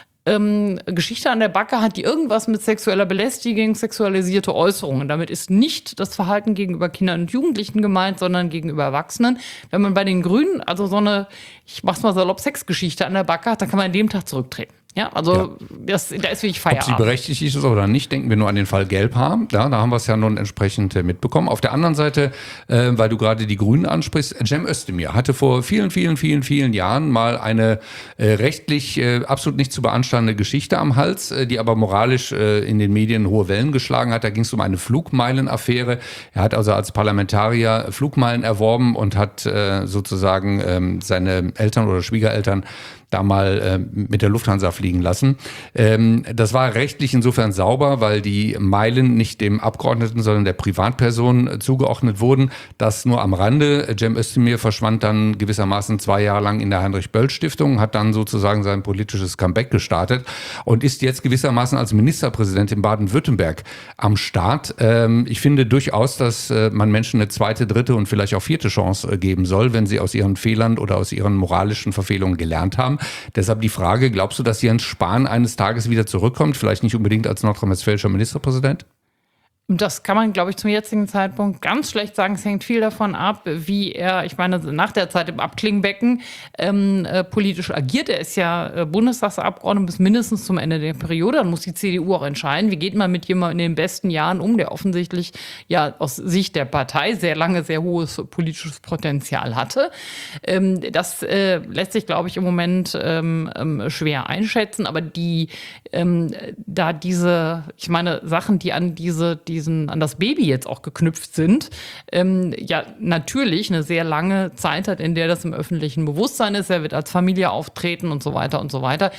Ähm, Geschichte an der Backe hat, die irgendwas mit sexueller Belästigung, sexualisierte Äußerungen. Damit ist nicht das Verhalten gegenüber Kindern und Jugendlichen gemeint, sondern gegenüber Erwachsenen. Wenn man bei den Grünen also so eine, ich mach's mal salopp, Sexgeschichte an der Backe hat, dann kann man an dem Tag zurücktreten. Ja, also ja. Das, da ist wirklich Feierabend. Ob sie berechtigt ist oder nicht, denken wir nur an den Fall Gelbhaar. Ja, da haben wir es ja nun entsprechend äh, mitbekommen. Auf der anderen Seite, äh, weil du gerade die Grünen ansprichst, Cem Özdemir hatte vor vielen, vielen, vielen, vielen Jahren mal eine äh, rechtlich äh, absolut nicht zu beanstandende Geschichte am Hals, äh, die aber moralisch äh, in den Medien hohe Wellen geschlagen hat. Da ging es um eine Flugmeilenaffäre. Er hat also als Parlamentarier Flugmeilen erworben und hat äh, sozusagen ähm, seine Eltern oder Schwiegereltern da mal äh, mit der Lufthansa fliegen lassen. Ähm, das war rechtlich insofern sauber, weil die Meilen nicht dem Abgeordneten, sondern der Privatperson äh, zugeordnet wurden. Das nur am Rande. Cem Özdemir verschwand dann gewissermaßen zwei Jahre lang in der Heinrich-Böll-Stiftung, hat dann sozusagen sein politisches Comeback gestartet und ist jetzt gewissermaßen als Ministerpräsident in Baden-Württemberg am Start. Ähm, ich finde durchaus, dass äh, man Menschen eine zweite, dritte und vielleicht auch vierte Chance äh, geben soll, wenn sie aus ihren Fehlern oder aus ihren moralischen Verfehlungen gelernt haben. Deshalb die Frage, glaubst du, dass Jens Spahn eines Tages wieder zurückkommt? Vielleicht nicht unbedingt als nordrhein-westfälischer Ministerpräsident? Das kann man, glaube ich, zum jetzigen Zeitpunkt ganz schlecht sagen. Es hängt viel davon ab, wie er, ich meine, nach der Zeit im Abklingbecken ähm, äh, politisch agiert. Er ist ja äh, Bundestagsabgeordneter bis mindestens zum Ende der Periode. Dann muss die C D U auch entscheiden, wie geht man mit jemandem in den besten Jahren um, der offensichtlich ja aus Sicht der Partei sehr lange sehr hohes politisches Potenzial hatte. Ähm, das äh, lässt sich, glaube ich, im Moment ähm, ähm, schwer einschätzen. Aber die, ähm, da diese, ich meine, Sachen, die an diese, die diesen, an das Baby jetzt auch geknüpft sind, ähm, ja natürlich eine sehr lange Zeit hat, in der das im öffentlichen Bewusstsein ist. Er wird als Familie auftreten und so weiter und so weiter.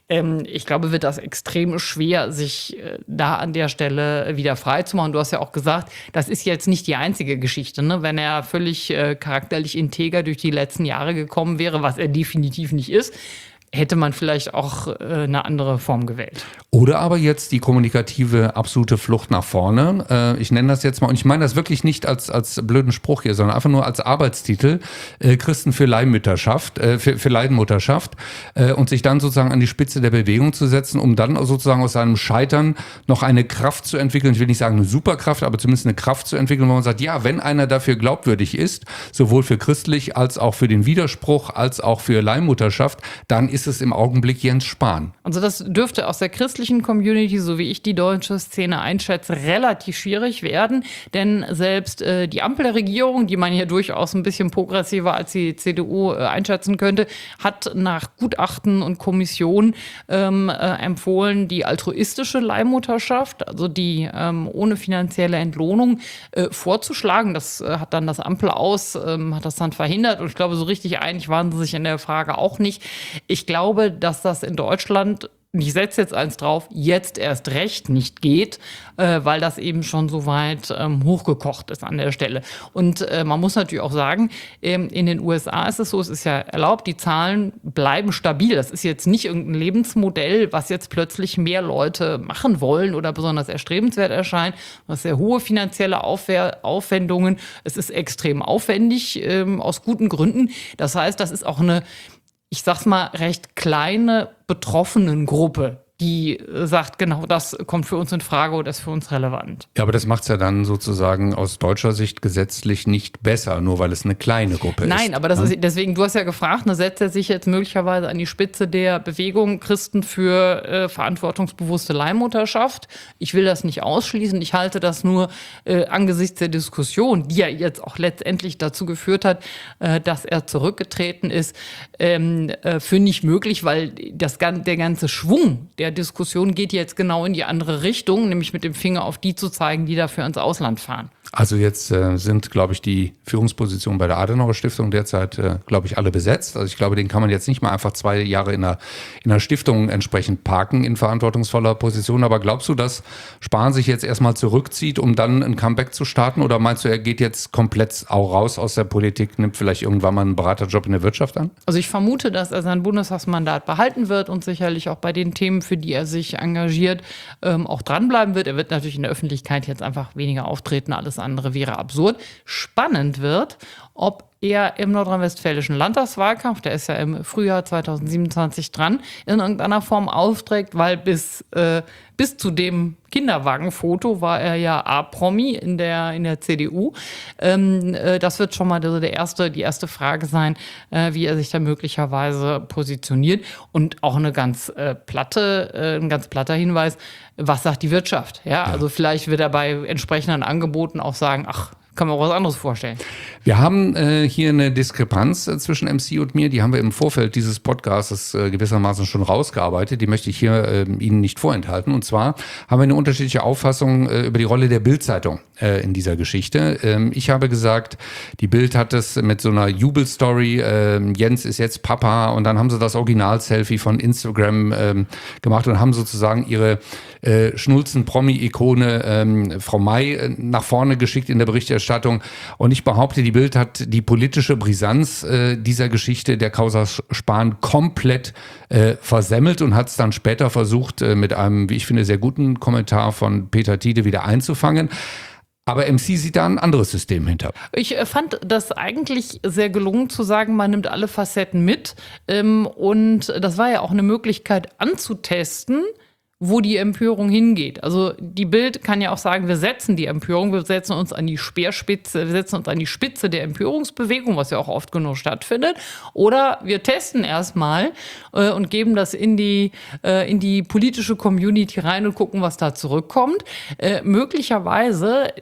Ähm, ich glaube, wird das extrem schwer, sich äh, da an der Stelle wieder freizumachen. Du hast ja auch gesagt, das ist jetzt nicht die einzige Geschichte. Ne? Wenn er völlig äh, charakterlich integer durch die letzten Jahre gekommen wäre, was er definitiv nicht ist, hätte man vielleicht auch äh, eine andere Form gewählt. Oder aber jetzt die kommunikative absolute Flucht nach vorne. Äh, ich nenne das jetzt mal, und ich meine das wirklich nicht als, als blöden Spruch hier, sondern einfach nur als Arbeitstitel, äh, Christen für Leihmütterschaft, äh, für, für Leihmutterschaft, äh, und sich dann sozusagen an die Spitze der Bewegung zu setzen, um dann sozusagen aus seinem Scheitern noch eine Kraft zu entwickeln. Ich will nicht sagen eine Superkraft, aber zumindest eine Kraft zu entwickeln, wo man sagt, ja, wenn einer dafür glaubwürdig ist, sowohl für christlich als auch für den Widerspruch, als auch für Leihmutterschaft, dann ist es im Augenblick Jens Spahn. Also das dürfte aus der christlichen Community, so wie ich die deutsche Szene einschätze, relativ schwierig werden. Denn selbst äh, die Ampelregierung, die man hier durchaus ein bisschen progressiver als die C D U äh, einschätzen könnte, hat nach Gutachten und Kommission ähm, äh, empfohlen, die altruistische Leihmutterschaft, also die ähm, ohne finanzielle Entlohnung, äh, vorzuschlagen. Das äh, hat dann das Ampel aus, ähm, hat das dann verhindert. Und ich glaube, so richtig einig waren sie sich in der Frage auch nicht. Ich glaube, dass das in Deutschland, ich setze jetzt eins drauf, jetzt erst recht nicht geht, äh, weil das eben schon so weit ähm, hochgekocht ist an der Stelle. Und äh, man muss natürlich auch sagen, ähm, in den U S A ist es so, es ist ja erlaubt, die Zahlen bleiben stabil. Das ist jetzt nicht irgendein Lebensmodell, was jetzt plötzlich mehr Leute machen wollen oder besonders erstrebenswert erscheint. Du hast sehr hohe finanzielle Aufwehr- Aufwendungen. Es ist extrem aufwendig, ähm, aus guten Gründen. Das heißt, das ist auch eine, ich sag's mal, recht kleine Betroffenengruppe, die sagt, genau das kommt für uns in Frage oder ist für uns relevant. Ja, aber das macht's ja dann sozusagen aus deutscher Sicht gesetzlich nicht besser, nur weil es eine kleine Gruppe Nein, ist. Nein, aber das ja? ist, deswegen, du hast ja gefragt, ne, setzt er sich jetzt möglicherweise an die Spitze der Bewegung Christen für äh, verantwortungsbewusste Leihmutterschaft? Ich will das nicht ausschließen. Ich halte das nur äh, angesichts der Diskussion, die ja jetzt auch letztendlich dazu geführt hat, äh, dass er zurückgetreten ist, ähm, äh, für nicht möglich, weil das, der ganze Schwung der Diskussion geht jetzt genau in die andere Richtung, nämlich mit dem Finger auf die zu zeigen, die dafür ins Ausland fahren. Also jetzt äh, sind, glaube ich, die Führungspositionen bei der Adenauer Stiftung derzeit, äh, glaube ich, alle besetzt. Also ich glaube, den kann man jetzt nicht mal einfach zwei Jahre in einer, in einer Stiftung entsprechend parken in verantwortungsvoller Position. Aber glaubst du, dass Spahn sich jetzt erstmal zurückzieht, um dann ein Comeback zu starten? Oder meinst du, er geht jetzt komplett auch raus aus der Politik, nimmt vielleicht irgendwann mal einen Beraterjob in der Wirtschaft an? Also ich vermute, dass er sein Bundestagsmandat behalten wird und sicherlich auch bei den Themen, für die er sich engagiert, ähm, auch dranbleiben wird. Er wird natürlich in der Öffentlichkeit jetzt einfach weniger auftreten, alles andere wäre absurd. Spannend wird, ob er im nordrhein-westfälischen Landtagswahlkampf, der ist ja im Frühjahr zwanzig siebenundzwanzig dran, in irgendeiner Form aufträgt, weil bis, äh, bis zu dem Kinderwagenfoto war er ja A-Promi in der, in der C D U. Ähm, äh, das wird schon mal der erste, die erste Frage sein, äh, wie er sich da möglicherweise positioniert. Und auch eine ganz äh, platte, äh, ein ganz platter Hinweis, was sagt die Wirtschaft? Ja, ja. Also vielleicht wird er bei entsprechenden Angeboten auch sagen, ach, kann man auch was anderes vorstellen. Wir haben äh, hier eine Diskrepanz äh, zwischen M C und mir. Die haben wir im Vorfeld dieses Podcasts äh, gewissermaßen schon rausgearbeitet. Die möchte ich hier äh, Ihnen nicht vorenthalten. Und zwar haben wir eine unterschiedliche Auffassung äh, über die Rolle der Bild-Zeitung äh, in dieser Geschichte. Ähm, ich habe gesagt, die Bild hat es mit so einer Jubelstory, äh, Jens ist jetzt Papa, und dann haben sie das Original-Selfie von Instagram ähm, gemacht und haben sozusagen ihre äh, Schnulzen-Promi-Ikone ähm, Frau May äh, nach vorne geschickt in der Berichterstattung. Und ich behaupte, die Bild hat die politische Brisanz äh, dieser Geschichte der Causa Spahn komplett äh, versemmelt und hat es dann später versucht, äh, mit einem, wie ich finde, sehr guten Kommentar von Peter Tiede wieder einzufangen. Aber M C sieht da ein anderes System hinter. Ich fand das eigentlich sehr gelungen zu sagen, man nimmt alle Facetten mit. Ähm, und das war ja auch eine Möglichkeit anzutesten, wo die Empörung hingeht. Also die Bild kann ja auch sagen, wir setzen die Empörung, wir setzen uns an die Speerspitze, wir setzen uns an die Spitze der Empörungsbewegung, was ja auch oft genug stattfindet. Oder wir testen erstmal äh, und geben das in die, äh, in die politische Community rein und gucken, was da zurückkommt. Äh, möglicherweise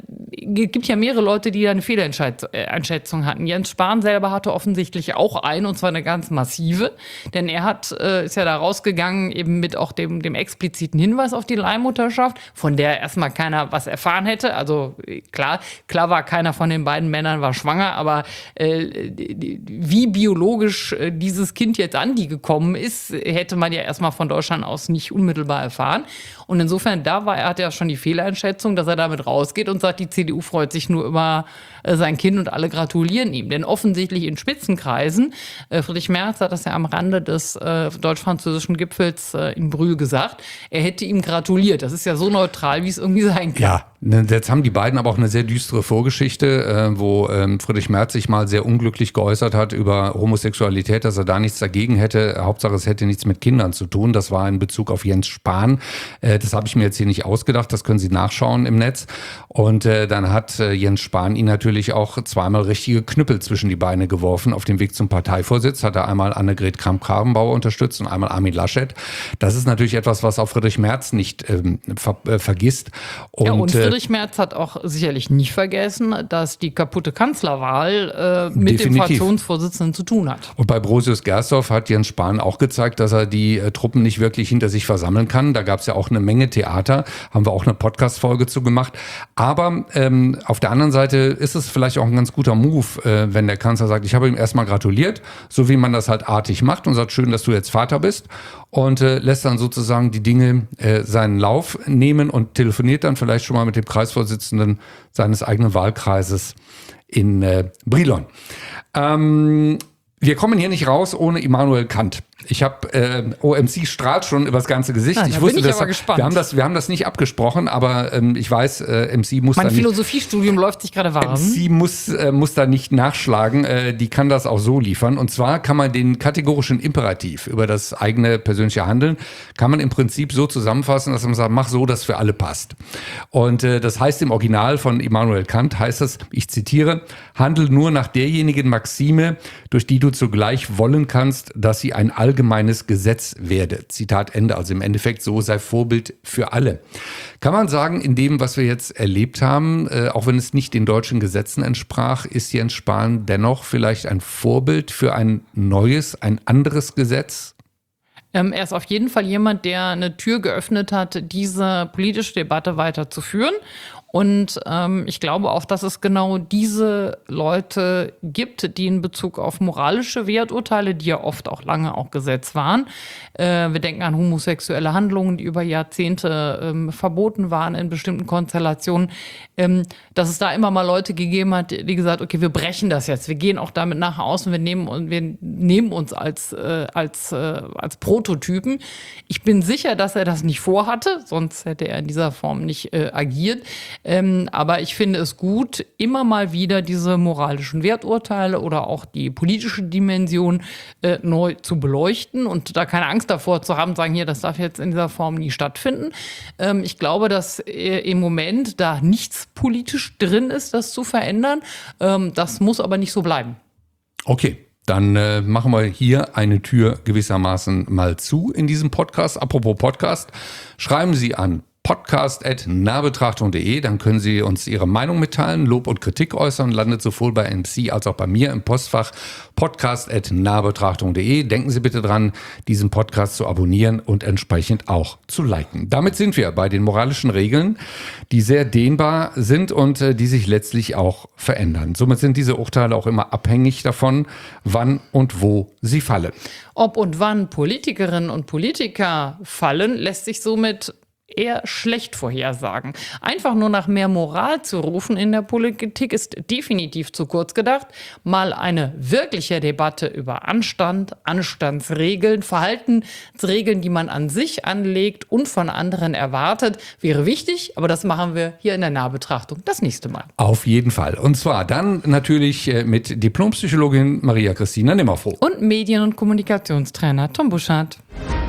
gibt ja mehrere Leute, die da eine Fehleinschätzung hatten. Jens Spahn selber hatte offensichtlich auch eine, und zwar eine ganz massive. Denn er hat, äh, ist ja da rausgegangen, eben mit auch dem, dem expliziten Hinweis auf die Leihmutterschaft, von der erstmal keiner was erfahren hätte. Also klar, klar war, keiner von den beiden Männern war schwanger, aber äh, wie biologisch äh, dieses Kind jetzt an die gekommen ist, hätte man ja erstmal von Deutschland aus nicht unmittelbar erfahren. Und insofern, da war er, hat ja schon die Fehleinschätzung, dass er damit rausgeht und sagt, die C D U freut sich nur über äh, sein Kind und alle gratulieren ihm. Denn offensichtlich in Spitzenkreisen, äh, Friedrich Merz hat das ja am Rande des äh, deutsch-französischen Gipfels äh, in Brühl gesagt, er hätte ihm gratuliert. Das ist ja so neutral, wie es irgendwie sein kann. Ja, jetzt haben die beiden aber auch eine sehr düstere Vorgeschichte, äh, wo ähm, Friedrich Merz sich mal sehr unglücklich geäußert hat über Homosexualität, dass er da nichts dagegen hätte. Hauptsache, es hätte nichts mit Kindern zu tun. Das war in Bezug auf Jens Spahn. Äh, das habe ich mir jetzt hier nicht ausgedacht. Das können Sie nachschauen im Netz. Und äh, dann hat äh, Jens Spahn ihn natürlich auch zweimal richtige Knüppel zwischen die Beine geworfen. Auf dem Weg zum Parteivorsitz hat er einmal Annegret Kramp-Karrenbauer unterstützt und einmal Armin Laschet. Das ist natürlich etwas, was auch Friedrich Merz nicht ähm, ver äh, vergisst. Und, ja, und Friedrich Merz hat auch sicherlich nicht vergessen, dass die kaputte Kanzlerwahl äh, mit Definitiv. dem Fraktionsvorsitzenden zu tun hat. Und bei Brosius Gersdorf hat Jens Spahn auch gezeigt, dass er die äh, Truppen nicht wirklich hinter sich versammeln kann. Da gab es ja auch eine Menge Theater, haben wir auch eine Podcast-Folge zu gemacht. Aber ähm, auf der anderen Seite ist es vielleicht auch ein ganz guter Move, äh, wenn der Kanzler sagt, ich habe ihm erstmal gratuliert, so wie man das halt artig macht und sagt, schön, dass du jetzt Vater bist, und äh, lässt dann sozusagen die Dinge äh, seinen Lauf nehmen und telefoniert dann vielleicht schon mal mit dem Kreisvorsitzenden seines eigenen Wahlkreises in äh, Brilon. Ähm, wir kommen hier nicht raus ohne Immanuel Kant. Ich habe äh, O M C strahlt schon übers ganze Gesicht. Ah, ich da wusste, bin ich das, aber gespannt. Wir haben das, wir haben das nicht abgesprochen, aber ähm, ich weiß, äh, M C muss Mein da nicht, Philosophiestudium läuft sich gerade warm. M C muss äh, muss da nicht nachschlagen. Äh, die kann das auch so liefern. Und zwar kann man den kategorischen Imperativ über das eigene persönliche Handeln kann man im Prinzip so zusammenfassen, dass man sagt, mach so, dass für alle passt. Und äh, das heißt im Original von Immanuel Kant heißt es, ich zitiere: Handel nur nach derjenigen Maxime, durch die du zugleich wollen kannst, dass sie ein allgemeines Gesetz werde. Zitat Ende. Also im Endeffekt, so sei Vorbild für alle. Kann man sagen, in dem, was wir jetzt erlebt haben, äh, auch wenn es nicht den deutschen Gesetzen entsprach, ist Jens Spahn dennoch vielleicht ein Vorbild für ein neues, ein anderes Gesetz? Ähm, er ist auf jeden Fall jemand, der eine Tür geöffnet hat, diese politische Debatte weiterzuführen. Und ähm, ich glaube auch, dass es genau diese Leute gibt, die in Bezug auf moralische Werturteile, die ja oft auch lange auch Gesetz waren, äh, wir denken an homosexuelle Handlungen, die über Jahrzehnte ähm, verboten waren in bestimmten Konstellationen, ähm, dass es da immer mal Leute gegeben hat, die gesagt, okay, wir brechen das jetzt, wir gehen auch damit nach außen, wir nehmen, wir nehmen uns als, äh, als, äh, als Prototypen. Ich bin sicher, dass er das nicht vorhatte, sonst hätte er in dieser Form nicht äh, agiert. Ähm, aber ich finde es gut, immer mal wieder diese moralischen Werturteile oder auch die politische Dimension äh, neu zu beleuchten und da keine Angst davor zu haben, sagen, hier, das darf jetzt in dieser Form nie stattfinden. Ähm, ich glaube, dass äh, im Moment da nichts politisch drin ist, das zu verändern. Ähm, das muss aber nicht so bleiben. Okay. Dann äh, machen wir hier eine Tür gewissermaßen mal zu in diesem Podcast. Apropos Podcast, schreiben Sie an podcast at nahbetrachtung punkt de, dann können Sie uns Ihre Meinung mitteilen, Lob und Kritik äußern, landet sowohl bei M C als auch bei mir im Postfach podcast at nahbetrachtung punkt de. Denken Sie bitte dran, diesen Podcast zu abonnieren und entsprechend auch zu liken. Damit sind wir bei den moralischen Regeln, die sehr dehnbar sind und äh, die sich letztlich auch verändern. Somit sind diese Urteile auch immer abhängig davon, wann und wo sie fallen. Ob und wann Politikerinnen und Politiker fallen, lässt sich somit eher schlecht vorhersagen. Einfach nur nach mehr Moral zu rufen in der Politik ist definitiv zu kurz gedacht. Mal eine wirkliche Debatte über Anstand, Anstandsregeln, Verhaltensregeln, die man an sich anlegt und von anderen erwartet, wäre wichtig, aber das machen wir hier in der Nahbetrachtung das nächste Mal. Auf jeden Fall. Und zwar dann natürlich mit Diplompsychologin Maria Christina Nimmerfroh. Und Medien- und Kommunikationstrainer Tom Buschardt.